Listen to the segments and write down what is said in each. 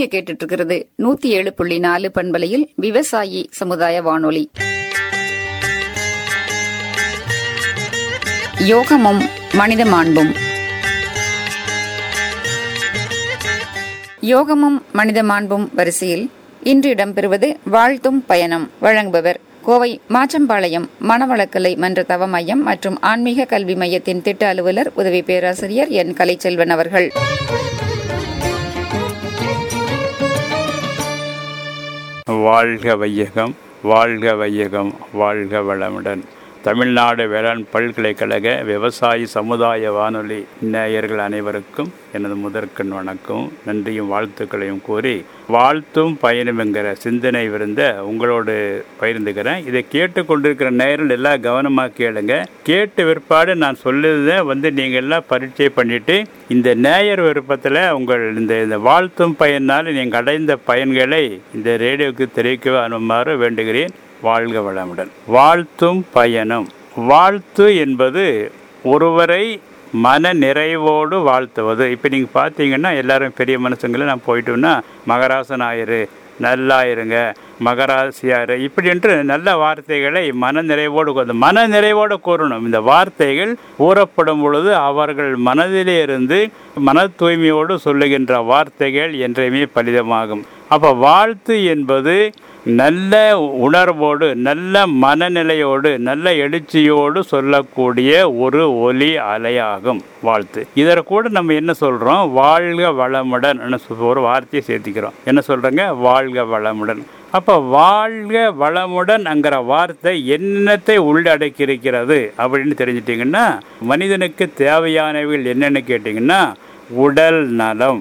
நீங்க கேட்டுட்டு இருக்கிறது 107.4 பண்பலையில் விவசாயி சமுதாய வானொலி. யோகமும் மனித மாண்பும். யோகமும் மனித மாண்பும் வரிசையில் இன்று இடம்பெறுவது வாழ்த்தும் பயணம். வழங்குபவர் கோவை மாச்சம்பாளையம் மனவளக்கலை மன்ற தவ மையம் மற்றும் ஆன்மீக கல்வி மையத்தின் திட்ட அலுவலர் உதவி பேராசிரியர் என் கலைச்செல்வன் அவர்கள். வாழ்க வையகம், வாழ்க வையகம், வாழ்க வளமுடன். தமிழ்நாடு வேளாண் பல்கலைக்கழக விவசாயி சமுதாய வானொலி நேயர்கள் அனைவருக்கும் எனது முதற்கண் வணக்கம், நன்றியும் வாழ்த்துக்களையும் கூறி வாழ்த்தும் பயணம் என்கிற சிந்தனை விருந்த உங்களோடு பகிர்ந்துக்கிறேன். இதை கேட்டுக்கொண்டிருக்கிற நேயர்கள் எல்லாம் கவனமாக கேளுங்க. கேட்டு விற்பாடு நான் சொல்லுறதை நீங்கள் எல்லாம் பரீட்சை பண்ணிட்டு இந்த நேயர் விருப்பத்தில் உங்கள் இந்த வாழ்த்தும் பயனால் நீங்கள் அடைந்த பயன்களை இந்த ரேடியோவுக்கு தெரிவிக்க அனுமாறு வேண்டுகிறேன். வாழ்க வளமுடன். வாழ்த்தும் பயணம். வாழ்த்து என்பது ஒருவரை மன நிறைவோடு வாழ்த்துவது. இப்போ நீங்கள் பார்த்தீங்கன்னா எல்லாரும் பெரிய மனுஷங்களை நான் போயிட்டோம்னா மகராசன் ஆயிரு, நல்லா இருங்க, மகராசியாரு, இப்படி என்று நல்ல வார்த்தைகளை மன நிறைவோடு கூறணும். இந்த வார்த்தைகள் கூறப்படும் பொழுது அவர்கள் மனதிலே இருந்து மன தூய்மையோடு சொல்லுகின்ற வார்த்தைகள் என்றையுமே பலிதமாகும். அப்போ வாழ்த்து என்பது நல்ல உணர்வோடு, நல்ல மனநிலையோடு, நல்ல எழுச்சியோடு சொல்லக்கூடிய ஒரு ஒலி அலையாகும் வாழ்த்து. இதில் கூட நம்ம என்ன சொல்கிறோம், வாழ்க வளமுடன் ஒரு வார்த்தையை சேர்த்திக்கிறோம். என்ன சொல்கிறோங்க, வாழ்க வளமுடன். அப்போ வாழ்க வளமுடன்ங்கிற வார்த்தை என்னத்தை உள்ளடக்கியிருக்கிறது அப்படின்னு தெரிஞ்சிட்டிங்கன்னா, மனிதனுக்கு தேவையானவைகள் என்னென்னு கேட்டிங்கன்னா, உடல் நலம்,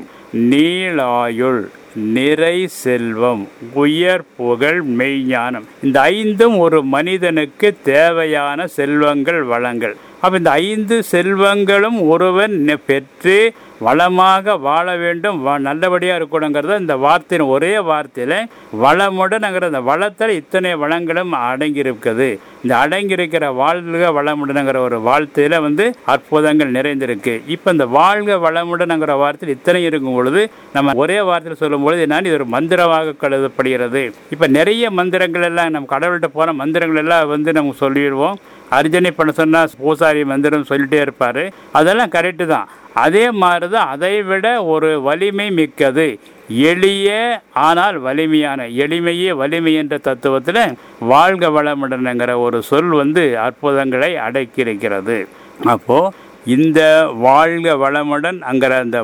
நீளாயுள், நிறை செல்வம், உயர் புகழ், மெய்ஞானம். இந்த ஐந்தும் ஒரு மனிதனுக்கு தேவையான செல்வங்கள், வளங்கள். அப்போ இந்த 5 செல்வங்களும் ஒருவன் பெற்று வளமாக வாழ வேண்டும், நல்லபடியாக இருக்கணுங்கிறத இந்த வார்த்தையின் ஒரே வார்த்தையில் வளமுடன்ங்கிற அந்த வளத்தில் இத்தனை வளங்களும் அடங்கியிருக்குது. இந்த அடங்கியிருக்கிற வாழ்க வளமுடன்ங்கிற ஒரு வார்த்தையில் அற்புதங்கள் நிறைந்திருக்கு. இப்போ இந்த வாழ்க வளமுடன்ங்கிற வார்த்தையில் இத்தனை இருக்கும் பொழுது நம்ம ஒரே வார்த்தையில் சொல்லும் பொழுது என்னன்னு இது ஒரு மந்திரமாக கருதப்படுகிறது. இப்போ நிறைய மந்திரங்கள் எல்லாம் நம்ம கடவுள்கிட்ட போன மந்திரங்கள் எல்லாம் நம்ம சொல்லிடுவோம். அர்ச்சனை பண்ண சொன்னால் பூசாரி மந்திரம் சொல்லிட்டே இருப்பார், அதெல்லாம் கரெக்டு தான். அதே மாதிரி தான் அதை விட ஒரு வலிமை மிக்கது எளிய ஆனால் வலிமையான, எளிமையே வலிமை என்ற தத்துவத்தில் வாழ்க வளமுடன்ங்கிற ஒரு சொல் அற்புதங்களை அடக்கியிருக்கிறது. அப்போது இந்த வாழ்க வளமுடன் அங்கிற அந்த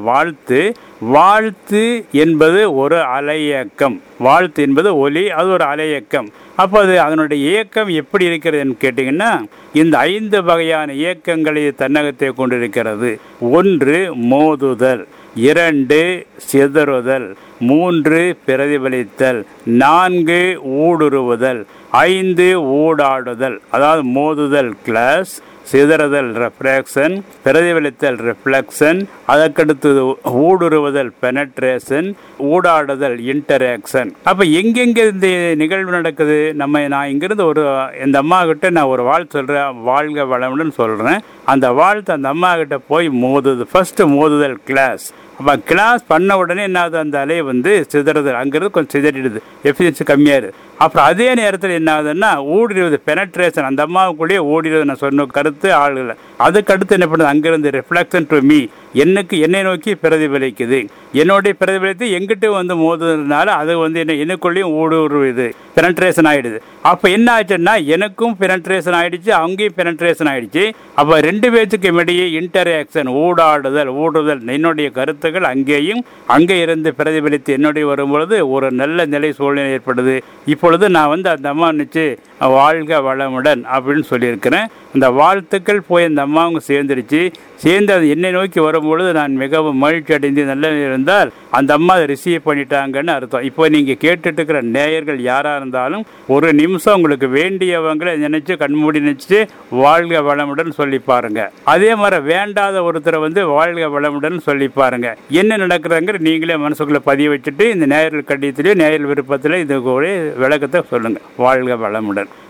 வாழ்த்து என்பது ஒரு அலையக்கம். வாழ்த்து என்பது ஒலி, அது ஒரு அலையக்கம். அப்போ அதனுடைய இயக்கம் எப்படி இருக்கிறதுன்னு கேட்டிங்கன்னா, இந்த 5 வகையான இயக்கங்களை தன்னகத்தை கொண்டிருக்கிறது. 1 மோதுதல், 2 சிதறுதல், 3 பிரதிபலித்தல், 4 ஊடுருவுதல், 5 ஊடாடுதல். அதாவது மோதுதல் கிளாஸ், சிதறுதல் ரெஃப்ராக்ஷன், பிரதிபலித்தல் ரிஃப்ளெக்ஷன், அதற்கடுத்தது ஊடுருவுதல் பெனட்ரேஷன், ஊடாடுதல் இன்டராக்ஷன். அப்போ எங்கெங்கே இந்த நிகழ்வு நடக்குது, நான் இங்கிருந்து இந்த அம்மா கிட்ட நான் ஒரு வாழ்த்து சொல்கிறேன், வாழ்க வளமுடன் சொல்கிறேன். அந்த வாழ்த்து அந்த அம்மா கிட்ட போய் மோதுது. ஃபர்ஸ்ட் மோதுதல் கிளாஸ். அப்போ கிளாஸ் பண்ண உடனே என்ன ஆகுது, அந்த அலை சிதறுதல், அங்கிருந்து கொஞ்சம் சிதறிடுது, எஃபிஷியன்சி கம்மியாகுது. அப்புறம் அதே நேரத்தில் என்ன ஆகுதுன்னா ஊடுருவது பெனட்ரேஷன், அந்த அம்மாவுக்குள்ளேயே ஓடிடுது. நான் சொன்ன கருத்து ஆளுகளை அதுக்கடுத்து என்ன பண்ணுது, அங்கிருந்து ரிஃப்ளெக்ஷன் டு மீ, என்னை நோக்கி பிரதிபலிக்குது. என்னுடைய பிரதிபலித்து எங்கிட்ட மோதுறதுனால அது எனக்குள்ளேயும் ஊடுருவுது, பெனட்ரேஷன் ஆகிடுது. அப்போ என்ன ஆச்சுன்னா எனக்கும் பெனட்ரேஷன் ஆகிடுச்சு, அங்கேயும் பெனட்ரேஷன் ஆகிடுச்சு. அப்போ 2 பேர்த்துக்கு இடையே இன்டராக்ஷன், ஊடுருதல், என்னுடைய கருத்துக்கள் அங்கே இருந்து பிரதிபலித்து என்னுடைய வரும்பொழுது ஒரு நல்ல நிலை சூழ்நிலை ஏற்படுது. இப்பொழுது நான் அந்த அம்மா நினச்சி வாழ்க வளமுடன் அப்படின்னு சொல்லியிருக்கிறேன். அந்த வாழ்த்துக்கள் போய் அந்த அம்மாவும் சேர்ந்துருச்சு. சேர்ந்து அது என்னை நோக்கி வரும்பொழுது நான் மிகவும் மகிழ்ச்சி அடைந்து நல்ல இருந்தால் அந்த அம்மா அதை ரிசீவ் பண்ணிட்டாங்கன்னு அர்த்தம். இப்போ நீங்கள் கேட்டுட்டு இருக்கிற நேயர்கள் யாராக இருந்தாலும் ஒரு நிமிஷம் உங்களுக்கு வேண்டியவங்களை நினைச்சு கண்மூடி நினைச்சு வாழ்க வளமுடன் சொல்லி பாருங்க. அதே மாதிரி வேண்டாத ஒருத்தரை வாழ்க வளமுடன் சொல்லி பாருங்க. என்ன நடக்கிறதுங்கிற நீங்களே மனசுக்குள்ள பதிய வச்சுட்டு இந்த நேயர்கள் கடிதத்திலேயே நேயர் விருப்பத்தில் இது ஒரு விளக்கத்தை சொல்லுங்க. வாழ்க வளமுடன்.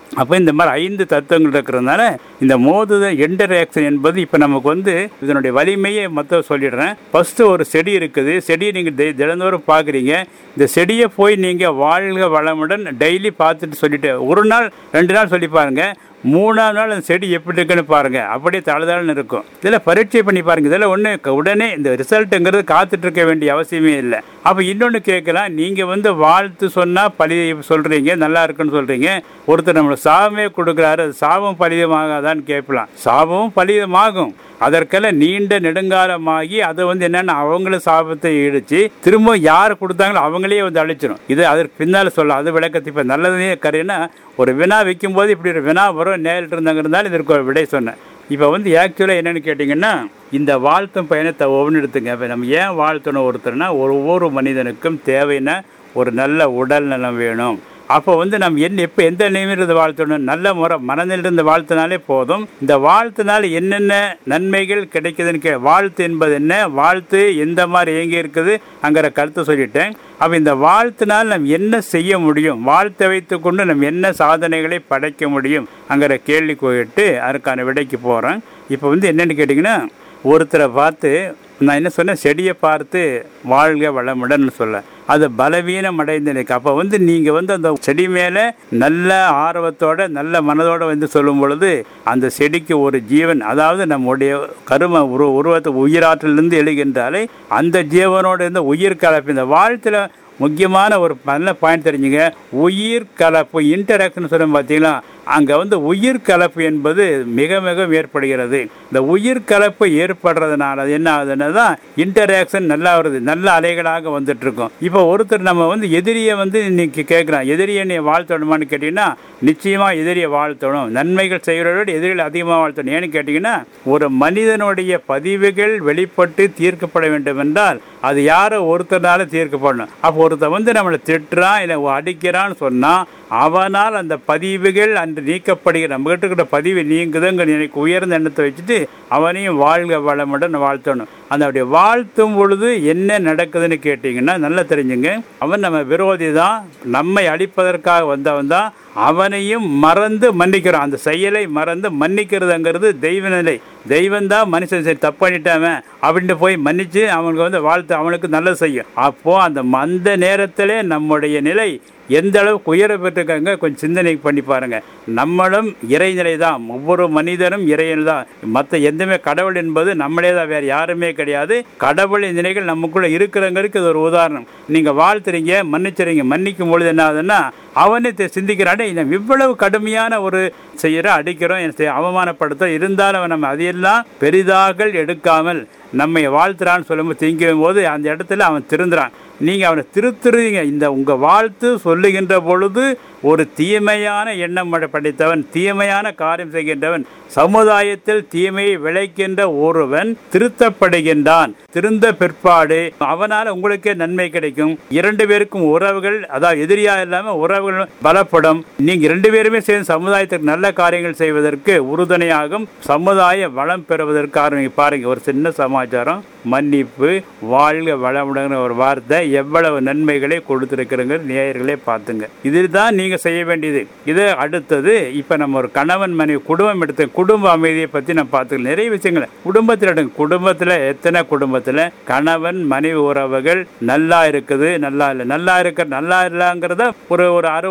அப்போ இந்த மாதிரி 5 தத்துவங்கள் இருக்கிறதுனால இந்த மோதுதல் இன்டராக்ஷன் என்பது இப்போ நமக்கு வந்து இதனுடைய வலிமையை மொத்தம் சொல்லிடுறேன். ஃபஸ்ட்டு ஒரு செடி இருக்குது. செடியை நீங்கள் தினந்தோறும் பார்க்குறீங்க. இந்த செடியை போய் நீங்கள் வாழ்க வளமுடன் டெய்லி பார்த்துட்டு சொல்லிட்டு 1 நாள் 2 நாள் சொல்லி பாருங்கள். 3ஆம் நாள் அந்த செடி எப்படி இருக்குன்னு பாருங்கள். அப்படியே தளதளன்னு இருக்கும். இதில் பரீட்சை பண்ணி பாருங்கள். இதெல்லாம் ஒன்று உடனே இந்த ரிசல்ட்டுங்கிறது காத்துட்டு இருக்க வேண்டிய அவசியமே இல்லை. அப்போ இன்னொன்று கேட்கலாம், நீங்கள் வந்து வாழ்த்து சொன்னால் பழி சொல்கிறீங்க, நல்லா இருக்குன்னு சொல்கிறீங்க. ஒருத்தர் நம்மளுக்கு சாபமே கொடுக்குறாரு, அது சாபம் பலிதமாகாதான்னு கேட்கலாம். சாபமும் பலிதமாகும். அதற்கெல்லாம் நீண்ட நெடுங்காலமாகி அதை வந்து என்னென்னா அவங்களும் சாபத்தை இடிச்சு திரும்ப யார் கொடுத்தாங்களோ அவங்களே வந்து அழிச்சிடும். இது அதற்கு பின்னால் சொல்லலாம். அது விளக்கத்தை இப்போ நல்லதே கரையினா ஒரு வினா வைக்கும்போது இப்படி ஒரு வினா வரும் நேரில் இருந்தாங்க இருந்தாலும் இதற்கு ஒரு விடை சொன்னேன். இப்போ வந்து ஆக்சுவலாக என்னென்னு கேட்டிங்கன்னா இந்த வாழ்த்தும் பயணத்தை ஒவ்வொன்று எடுத்துங்க. இப்போ நம்ம ஏன் வாழ்த்தணும் ஒருத்தர்னா ஒவ்வொரு மனிதனுக்கும் தேவைன்னா ஒரு நல்ல உடல் நலம் வேணும். அப்போ வந்து நம்ம எப்போ எந்த நிலையிலிருந்து வாழ்த்தணும், நல்ல முறை மனதிலிருந்து வாழ்த்தினாலே போதும். இந்த வாழ்த்தினால் என்னென்ன நன்மைகள் கிடைக்குதுன்னு வாழ்த்து என்பது என்ன, வாழ்த்து எந்த மாதிரி இயங்கி இருக்குது அங்கிற கருத்தை சொல்லிட்டேன். அப்போ இந்த வாழ்த்தினால் நம்ம என்ன செய்ய முடியும், வாழ்த்தை வைத்து கொண்டு நம்ம என்ன சாதனைகளை படைக்க முடியும் அங்கிற கேள்வி கேட்டு அதுக்கான விடைக்கு போகிறேன். இப்போ வந்து என்னென்னு கேட்டிங்கன்னா ஒருத்தரை பார்த்து நான் என்ன சொன்னேன், செடியை பார்த்து வாழ்க வளமுடன் சொல்ல அது பலவீனம் அடைந்த நிலைக்கு. அப்போ வந்து நீங்கள் வந்து அந்த செடி மேலே நல்ல ஆர்வத்தோட நல்ல மனதோடு வந்து சொல்லும் பொழுது அந்த செடிக்கு ஒரு ஜீவன், அதாவது நம்முடைய கரும உருவத்தை உயிராற்றிலிருந்து எழுகின்றாலே அந்த ஜீவனோடு இருந்த உயிர் கலப்பு. இந்த வாழ்த்தில் முக்கியமான ஒரு நல்ல பாயிண்ட் தெரிஞ்சுங்க, உயிர் கலப்பு இன்டராக்ஷன் சொல்ல பார்த்தீங்களா, அங்கே வந்து உயிர் கலப்பு என்பது மிக மிக ஏற்படுகிறது. இந்த உயிர் கலப்பு ஏற்படுறதுனால அது என்ன ஆகுதுன்னா தான் இன்டராக்ஷன் நல்லா வருது, நல்ல அலைகளாக வந்துட்டு இருக்கும். இப்போ ஒருத்தர் நம்ம வந்து எதிரியை வந்து இன்னைக்கு கேட்குறான், எதிரியை நீ வாழ்த்தணுமான்னு கேட்டிங்கன்னா நிச்சயமாக எதிரியை வாழ்த்தணும். நன்மைகள் செய்கிறதோடு எதிரிகள் அதிகமாக வாழ்த்தணும். ஏன்னு கேட்டிங்கன்னா ஒரு மனிதனுடைய பதிவுகள் வெளிப்பட்டு தீர்க்கப்பட வேண்டும் என்றால் அது யாரோ ஒருத்தர்னால தீர்க்கப்படணும். அப்போ ஒருத்தர் வந்து நம்மளை திட்டுறான் இல்லை அடிக்கிறான்னு சொன்னால் அவனால் அந்த பதிவுகள் அன்று நீக்கப்படுகிற நம்மகிட்ட இருக்கிற பதிவு நீங்குதுங்க எனக்கு உயர்ந்த எண்ணத்தை வச்சுட்டு அவனையும் வாழ்க வளமுடன் வாழ்த்தணும். அந்த அப்படி வாழ்த்தும் பொழுது என்ன நடக்குதுன்னு கேட்டிங்கன்னா நல்லா தெரிஞ்சுங்க, அவன் நம்ம விரோதி தான், நம்மை அழிப்பதற்காக வந்தவன் தான், அவனையும் மறந்து மன்னிக்கிறோம். அந்த செயலை மறந்து மன்னிக்கிறதுங்கிறது தெய்வ நிலை. தெய்வந்தான் மனுஷன் சரி தப்பு பண்ணிட்டாவன் அப்படின்ட்டு போய் மன்னிச்சு அவனுக்கு வந்து வாழ்த்து அவனுக்கு நல்லது செய்யும். அப்போது அந்த நேரத்திலே நம்முடைய நிலை எந்த அளவுக்கு உயர பெற்றிருக்காங்க கொஞ்சம் சிந்தனை பண்ணி பாருங்க. நம்மளும் இறைநிலை தான், ஒவ்வொரு மனிதனும் இறைநிலை தான். மற்ற எந்தமே கடவுள் என்பது நம்மளே தான், வேறு யாருமே கிடையாது. கடவுளின் நிலைகள் நமக்குள்ள இருக்கிறவங்களுக்கு இது ஒரு உதாரணம். நீங்கள் வாழ்த்துறீங்க, மன்னிச்சுறீங்க, மன்னிக்கும் பொழுது என்ன ஆகுதுன்னா அவனே சிந்திக்கிறானே நம்ம இவ்வளவு கடுமையான ஒரு செய்கிற அடிக்கிறோம் அவமானப்படுத்த இருந்தாலும் நம்ம அதையெல்லாம் பெரிதாக எடுக்காமல் நம்மை வாழ்த்துறான்னு சொல்லும்போது திங்கும் போது அந்த இடத்துல அவன் திருந்துறான். நீங்கள் அவனை திருத்துறீங்க. இந்த உங்கள் வாழ்த்து சொல்லுகின்ற பொழுது ஒரு தீமையான எண்ணம் படைத்தவன், தீமையான காரியம் செய்கின்றவன், சமுதாயத்தில் தீமையை விளைக்கின்ற ஒருவன் திருத்தப்படுகின்றான். திருந்த பிற்பாடு அவனால் உங்களுக்கே நன்மை கிடைக்கும். 2 பேருக்கும் உறவுகள், அதாவது எதிரியா இல்லாமல் உறவுகள் பலப்படும். நீங்க 2 பேருமே சேர்ந்து சமுதாயத்திற்கு நல்ல காரியங்கள் செய்வதற்கு உறுதுணையாகும். சமுதாய வளம் பெறுவதற்கு பாருங்க, ஒரு சின்ன சமாச்சாரம், மன்னிப்பு, வாழ்க வளமுடன் ஒரு வார்த்தை எவ்வளவு நன்மைகளை கொடுத்திருக்கிறங்க நேயர்களே பார்த்துங்க. இதுதான் நீங்க செய்ய வேண்டியது. இது அடுத்தது இப்ப நம்ம ஒரு கணவன் மனைவி குடும்பம் எடுத்து குடும்ப அமைதியை பத்தி நம்ம பார்த்துக்கலாம். நிறைய விஷயங்கள் குடும்பத்தில் எத்தனை குடும்பத்தில் கணவன் மனைவி உறவுகள் நல்லா இருக்குது, நல்லா இல்லை, நல்லா இல்லைங்கிறத ஒரு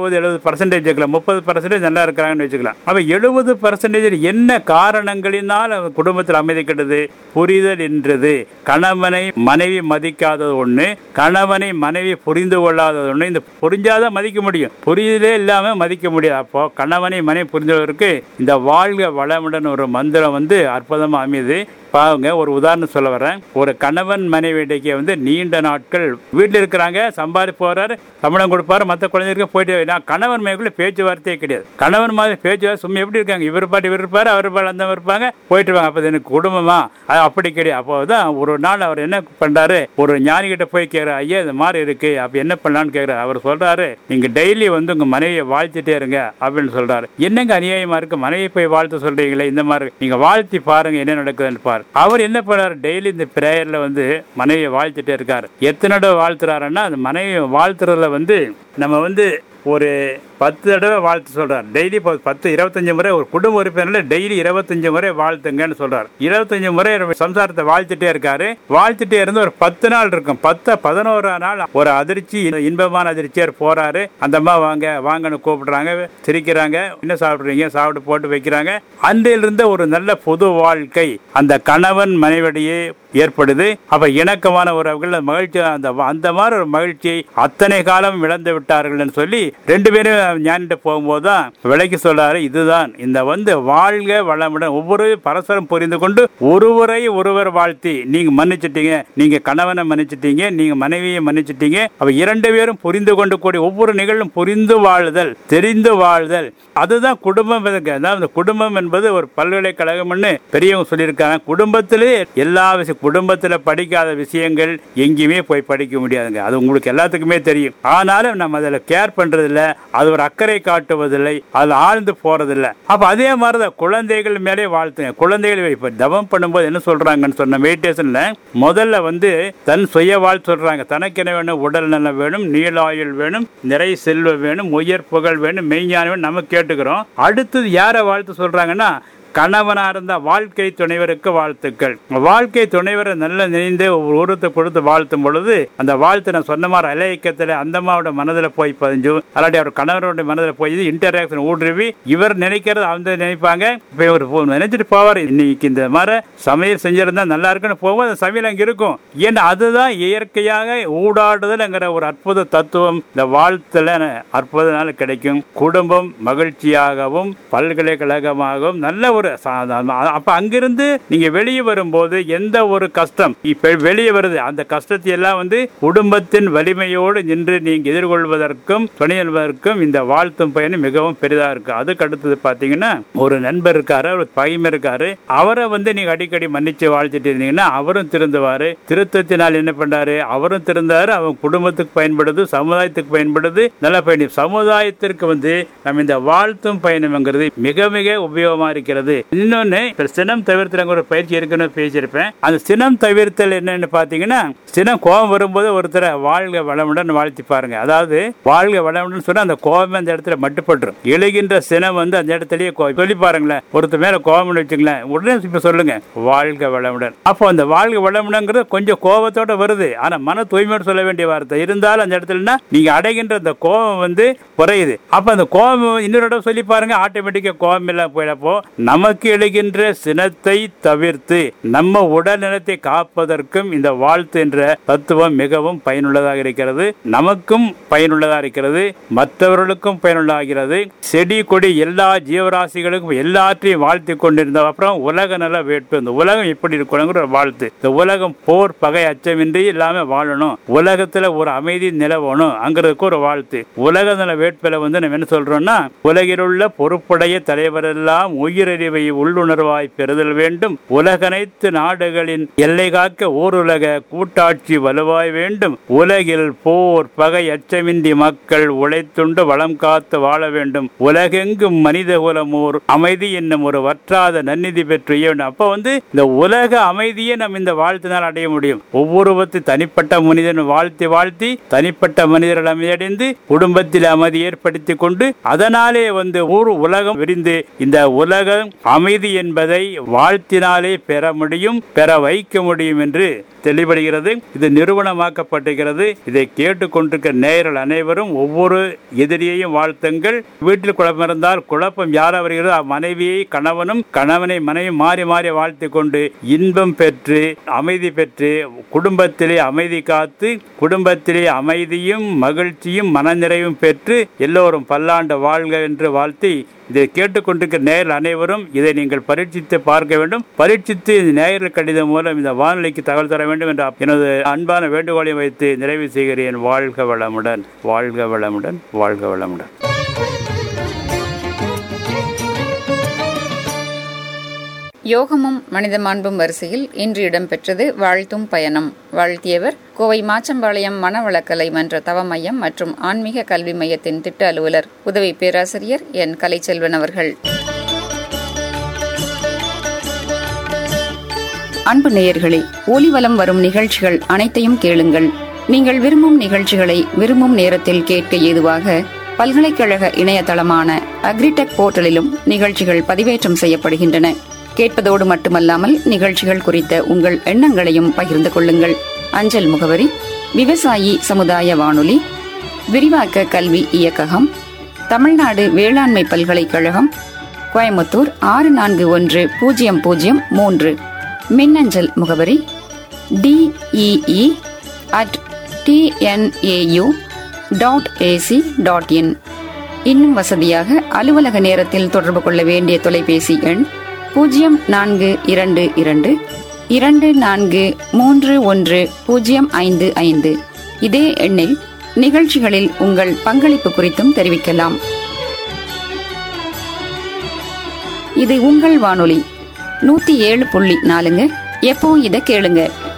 60-70% வச்சுக்கலாம், 30% நல்லா இருக்கிறாங்கன்னு வச்சுக்கலாம். அப்ப 70% என்ன காரணங்களினால் குடும்பத்தில் அமைதி கெட்டது? புரிதல் என்றது. கணவனை மனைவி மதிக்காதது ஒண்ணு, கணவனை மனைவி புரிந்து கொள்ளாதது ஒண்ணு. இந்த புரிஞ்சாதான் மதிக்க முடியும், புரிதலே இல்லாம மதிக்க முடியாது. அப்போ கணவனை மனைவி புரிந்தவருக்கு இந்த வாழ்க வளமுடன் ஒரு மந்திரம் வந்து அற்புதமா அமையுது. பாருங்க, ஒரு உதாரணம் சொல்ல வரேன். ஒரு கணவன் மனைவிடைக்கு வந்து நீண்ட நாட்கள் வீட்டில் இருக்கிறாங்க, சம்பாதி போறாரு, சம்பளம் கொடுப்பாரு, மற்ற குழந்தைகளுக்கு போயிட்டு. நான் கணவன் மனைவிக்குள்ள பேச்சுவார்த்தையே கிடையாது. கணவன் மாதிரி பேச்சுவார்த்தை சும்மா எப்படி இருக்காங்க, இவர் பாட்டு இவர் இருப்பாரு, அவர் பாட்டு அந்த இருப்பாங்க, போயிட்டு இருப்பாங்க. அப்போ எனக்கு குடும்பமா அது அப்படி கிடையாது. அப்போதான் ஒரு நாள் அவர் என்ன பண்றாரு, ஒரு ஞானிகிட்ட போய் கேட்கிறார், ஐயா இந்த மாதிரி இருக்கு, அப்ப என்ன பண்ணலான்னு கேட்கிறாரு. அவர் சொல்றாரு, நீங்க டெய்லி வந்து உங்க மனைவியை வாழ்த்திட்டே இருங்க அப்படின்னு சொல்றாரு. என்னங்க அநியாயமா இருக்கு, மனைவி போய் வாழ்த்து சொல்றீங்களே, இந்த மாதிரி நீங்க வாழ்த்தி பாருங்க என்ன நடக்குதுன்னு பாரு. அவர் என்ன பண்ணாரு, டெய்லி இந்த பிரேயர்ல வந்து மனைவியை வாழ்த்துட்டே இருக்காரு. எத்தனை வாழ்த்துறாருன்னா அந்த மனைவியை வாழ்த்துறதுல வந்து நம்ம வந்து ஒரு 10 தடவை வாழ்த்து சொல்றார். டெய்லி 10-25 முறை ஒரு குடும்ப உறுப்பினர்ல டெய்லி 25 முறை வாழ்த்துங்கன்னு சொல்றாரு. 25 முறை சம்சாரத்தை வாழ்த்துட்டே இருக்காரு. வாழ்த்துட்டே இருந்து ஒரு 10 நாள் இருக்கும். 11 நாள் ஒரு அதிர்ச்சி, இன்பமான அதிர்ச்சியார் போறாரு. அந்த அம்மா வாங்கன்னு கூப்பிடுறாங்க, சிரிக்கிறாங்க, என்ன சாப்பிடுறீங்க, சாப்பிட்டு போட்டு வைக்கிறாங்க. அன்றிலிருந்து ஒரு நல்ல பொது வாழ்க்கை அந்த கணவன் மனைவிடையே ஏற்படுது. அப்ப இணக்கமான உறவுகள், மகிழ்ச்சி, அந்த மாதிரி ஒரு மகிழ்ச்சியை அத்தனை காலம் இழந்து விட்டார்கள் சொல்லி 2 பேரும் ஞானிட்ட போகும்போது தான் விலைக்கு சொல்றாரு. இதுதான் இந்த வாழ்க வளமுடன், ஒவ்வொரு பரஸ்பரம் புரிந்து கொண்டு ஒருவர் வாழ்த்தி, நீங்க மன்னிச்சிட்டீங்க, நீங்க கணவனை மன்னிச்சிட்டீங்க, நீங்க மனைவியை மன்னிச்சிட்டீங்க. அப்ப 2 பேரும் புரிந்து கொண்டு கூடிய ஒவ்வொரு நிகழ்வும் புரிந்து வாழ்தல், தெரிந்து வாழ்தல், அதுதான் குடும்பம். அதாவது குடும்பம் என்பது ஒரு பல்கலைக்கழகம்னு பெரியவங்க சொல்லியிருக்காங்க. குடும்பத்திலே எல்லா விஷயம், குடும்பத்தில் படிக்காத விஷயங்கள் எங்கேயுமே போய் படிக்க முடியாதுங்க. அது உங்களுக்கு எல்லாத்துக்குமே தெரியும். ஆனாலும் நம்ம அதில் கேர் பண்றதில்லை, அது ஒரு அக்கறை காட்டுவதில்லை, அது ஆழ்ந்து போறதில்லை. அப்ப அதே மாதிரிதான் குழந்தைகள் மேலே வாழ்த்துங்க. குழந்தைகள் இப்ப தவம் பண்ணும்போது என்ன சொல்றாங்கன்னு சொன்ன மெடிடேஷன்ல முதல்ல தன் சுய வாழ்த்து சொல்றாங்க. தனக்கு என்ன வேணும்? உடல் நலம் வேணும், நீளாயுள் வேணும், நிறை செல்வம் வேணும், உயர் புகழ் வேணும், மெய்ஞானம் வேணும், நம்ம கேட்டுக்கிறோம். அடுத்தது யாரை வாழ்த்து சொல்றாங்கன்னா, கணவனா இருந்த வாழ்க்கை துணைவருக்கு வாழ்த்துக்கள். வாழ்க்கை துணைவரை நல்ல நினைந்து ஒருத்தை கொடுத்து வாழ்த்தும் பொழுது அந்த வாழ்த்து நான் சொன்ன மாதிரி அலையக்கத்தில் அந்த அம்மாவோட மனதில் போய் பதிஞ்சு, அல்லாட்டி அவர் கணவரோட மனதில் போய் இன்டராக்ஷன் ஊடுருவி இவர் நினைக்கிறது அவங்க நினைப்பாங்க. இப்போ இவர் நினைச்சிட்டு போவார், இன்னைக்கு இந்த மாதிரி சமையல் செஞ்சிருந்தா நல்லா இருக்குன்னு போவோம். அந்த சமையல் அங்கே இருக்கும். ஏன்னா அதுதான் இயற்கையாக ஊடாடுதல்ங்கிற ஒரு அற்புத தத்துவம் இந்த வாழ்த்துல அற்புத நாள் கிடைக்கும். குடும்பம் மகிழ்ச்சியாகவும் பல்கலைக்கழகமாகவும் நல்ல ஒரு அப்ப அங்கிருந்து நீங்க வெளியே வரும்போது எந்த ஒரு கஷ்டம் இப்ப வெளியே வருது, அந்த கஷ்டத்தை எல்லாம் குடும்பத்தின் வலிமையோடு நின்று நீங்க எதிர்கொள்வதற்கும் துணைவதற்கும் இந்த வாழ்த்தும் பயணம் மிகவும் பெரிதா இருக்கு. அதுக்கு அடுத்தது பாத்தீங்கன்னா, ஒரு நண்பர் இருக்காரு, ஒரு பகைமை இருக்காரு, அவரை நீங்க அடிக்கடி மன்னிச்சு வாழ்த்துட்டு இருந்தீங்கன்னா அவரும் திருந்துவாரு. திருத்தத்தினால் என்ன பண்றாரு? அவரும் திருந்தாரு. அவன் குடும்பத்துக்கு பயன்படுது, சமுதாயத்துக்கு பயன்படுது, நல்ல பயணம். சமுதாயத்திற்கு நம்ம இந்த வாழ்த்தும் பயணம்ங்கிறது மிக மிக உபயோகமா இருக்கிறது. இன்னொன்னு, சினம் தவிர்த்தல் ஒரு பயிற்சி இருக்குன்னு பேசியிருப்பேன். அந்த சினம் தவிர்த்தல் என்னன்னு பாத்தீங்கன்னா, சினம் கோபம் வரும்போது ஒருத்தரை வாழ்க வளமுடன் வாழ்த்தி பாருங்க. அதாவது வாழ்க வளமுடன் சொன்னா அந்த கோபம் அந்த இடத்துல மட்டுப்பட்டுரும். எழுகின்ற சினம் அந்த இடத்துலயே சொல்லி பாருங்களேன். ஒருத்தர் மேல கோபம் வச்சுங்களேன், உடனே இப்ப சொல்லுங்க வாழ்க வளமுடன். அப்போ அந்த வாழ்க வளமுடன்ங்கிறது கொஞ்சம் கோபத்தோட வருது, ஆனா மன தூய்மையோடு சொல்ல வேண்டிய வார்த்தை. இருந்தாலும் அந்த இடத்துல நீங்க அடைகின்ற அந்த கோபம் குறையுது. அப்ப அந்த கோபம் இன்னொரு இடம் சொல்லி பாருங்க, ஆட்டோமேட்டிக்கா கோபம் எல்லாம் போயிடப்போ நமக்கு எழுகின்ற சினத்தை தவிர்த்து நம்ம உடல் நலத்தை காப்பதற்கும் இந்த வாழ்த்து என்ற தத்துவம் மிகவும் பயனுள்ளதாக இருக்கிறது. நமக்கும் பயனுள்ளதாக இருக்கிறது, மற்றவர்களுக்கும் பயனுள்ளதாகிறது. செடி கொடி எல்லா ஜீவராசிகளுக்கும் எல்லாற்றையும் வாழ்த்தி கொண்டிருந்த அப்புறம் உலக நல வேட்பு, இந்த உலகம் எப்படி இருக்கணுங்கிற வாழ்த்து. இந்த உலகம் போர் பகை அச்சமின்றி இல்லாம வாழணும், உலகத்துல ஒரு அமைதி நிலவணும் அங்கிறதுக்கு ஒரு வாழ்த்து. உலக நல வேட்பில நம்ம என்ன சொல்றோம்னா, உலகில் உள்ள பொறுப்புடைய தலைவரெல்லாம் உயிரறிவை உள்ளுணர்வாய் பெறுதல் வேண்டும். உலகனைத்து நாடுகளின் எல்லை காக்க ஓருலக கூட்டாட்சி வலுவாய் வேண்டும். உலகில் போர் பகை அச்சமின்றி மக்கள் உழைத்துண்டு வளம் காத்து வாழ வேண்டும். உலகெங்கும் மனித குலமோர் அமைதி என்னும் ஒரு வற்றாத நன்னிதி பெற்று வேண்டும். அப்ப இந்த உலக அமைதியை நம்ம இந்த வாழ்த்தினால் அடைய முடியும். ஒவ்வொருவத்தை தனிப்பட்ட மனிதன் வாழ்த்தி தனிப்பட்ட மனிதர்கள் அமைதியடைந்து குடும்பத்தில் அமைதி ஏற்படுத்தி கொண்டு அதனாலே ஒரு உலகம் விரிந்து இந்த உலகம் அமைதி என்பதை வாழ்த்தினாலே பெற முடியும், பெற வைக்க முடியும் என்று தெளிவடைகிறது. இது நிறுவனமாக்கப்பட்டிருக்கிறது. இதை கேட்டுக்கொண்டிருக்கிற நேயர்கள் அனைவரும் ஒவ்வொரு எதிரியையும் வாழ்த்துங்கள். வீட்டில் குழப்பம் இருந்தால் குழப்பம் யார் வருகிறதோ மனைவியை கணவனும் கணவனை மனைவி மாறி மாறி வாழ்த்தி கொண்டு இன்பம் பெற்று அமைதி பெற்று குடும்பத்திலே அமைதி காத்து குடும்பத்திலே அமைதியும் மகிழ்ச்சியும் மனநிறைவும் பெற்று எல்லோரும் பல்லாண்டு வாழ்க என்று வாழ்த்தி இதை கேட்டுக்கொண்டிருக்கிற நேயர்கள் அனைவரும் இதை நீங்கள் பரீட்சித்து பார்க்க வேண்டும். பரீட்சித்து நேயர்கள் கடிதம் மூலம் இந்த வானொலிக்கு தகவல் தர வேண்டும் என்ற எனது அன்பான வேண்டுகோளை வைத்து நிறைவு செய்கிறேன். வாழ்க வளமுடன், வாழ்க வளமுடன், வாழ்க வளமுடன். யோகமும் மனித மாண்பும் வரிசையில் இன்று இடம்பெற்றது வாழ்த்தும் பயணம். வாழ்த்தியவர் கோவை மாச்சம்பாளையம் மனவளக்கலை மன்ற தவ மையம் மற்றும் ஆன்மீக கல்வி மையத்தின் திட்ட அலுவலர் உதவி பேராசிரியர் என் கலைச்செல்வன் அவர்கள். அன்பு நேயர்களே, ஒலிவலம் வரும் நிகழ்ச்சிகள் அனைத்தையும் கேளுங்கள். நீங்கள் விரும்பும் நிகழ்ச்சிகளை விரும்பும் நேரத்தில் கேட்க ஏதுவாக பல்கலைக்கழக இணையதளமான அக்ரிடெக் போர்ட்டலிலும் நிகழ்ச்சிகள் பதிவேற்றம் செய்யப்படுகின்றன. கேட்பதோடு மட்டுமல்லாமல் நிகழ்ச்சிகள் குறித்த உங்கள் எண்ணங்களையும் பகிர்ந்து கொள்ளுங்கள். அஞ்சல் முகவரி: விவசாயி சமுதாய வானொலி, விரிவாக்க கல்வி இயக்ககம், தமிழ்நாடு வேளாண்மை பல்கலைக்கழகம், கோயம்புத்தூர் 641003. மின்னஞ்சல் முகவரி dee@tnau.ac.in. இன்னும் வசதியாக அலுவலக நேரத்தில் தொடர்பு கொள்ள வேண்டிய தொலைபேசி எண் 0422243105. இதே எண்ணில் நிகழ்ச்சிகளில் உங்கள் பங்களிப்பு குறித்தும் தெரிவிக்கலாம். இது உங்கள் வானொலி 107.4. எப்போ இதை கேளுங்க.